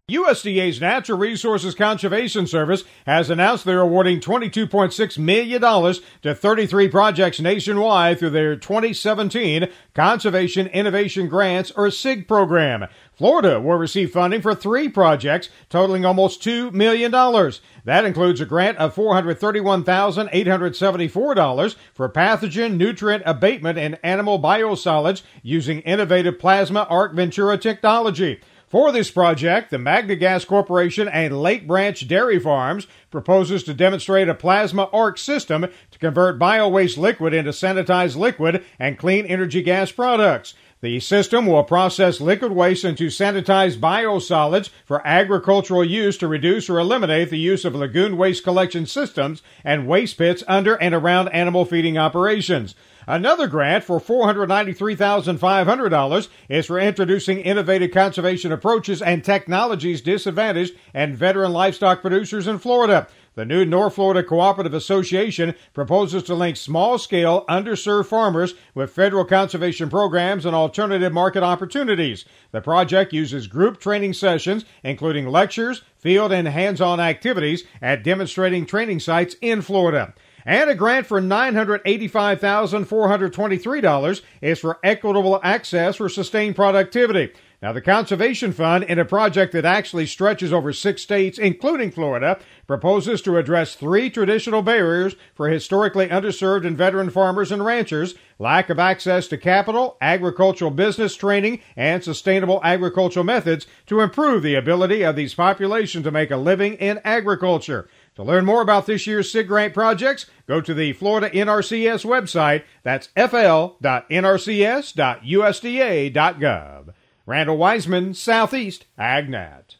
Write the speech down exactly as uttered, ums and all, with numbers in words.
U S D A's Natural Resources Conservation Service has announced they're awarding twenty-two point six million dollars to thirty-three projects nationwide through their twenty seventeen Conservation Innovation Grants, or S I G program. Florida will receive funding for three projects totaling almost two million dollars. That includes a grant of four hundred thirty-one thousand eight hundred seventy-four dollars for pathogen nutrient abatement in animal biosolids using innovative plasma arc Ventura technology. For this project, the Magna Gas Corporation and Lake Branch Dairy Farms proposes to demonstrate a plasma arc system to convert bio-waste liquid into sanitized liquid and clean energy gas products. The system will process liquid waste into sanitized biosolids for agricultural use to reduce or eliminate the use of lagoon waste collection systems and waste pits under and around animal feeding operations. Another grant for four hundred ninety-three thousand five hundred dollars is for introducing innovative conservation approaches and technologies disadvantaged and veteran livestock producers in Florida. The new North Florida Cooperative Association proposes to link small-scale, underserved farmers with federal conservation programs and alternative market opportunities. The project uses group training sessions, including lectures, field and hands-on activities at demonstrating training sites in Florida. And a grant for nine hundred eighty-five thousand four hundred twenty-three dollars is for equitable access for sustained productivity. Now, the Conservation Fund, in a project that actually stretches over six states, including Florida, proposes to address three traditional barriers for historically underserved and veteran farmers and ranchers: lack of access to capital, agricultural business training, and sustainable agricultural methods to improve the ability of these populations to make a living in agriculture. To learn more about this year's S I G grant projects, go to the Florida N R C S website. That's f l dot n r c s dot u s d a dot gov. Randall Wiseman, Southeast AgNet.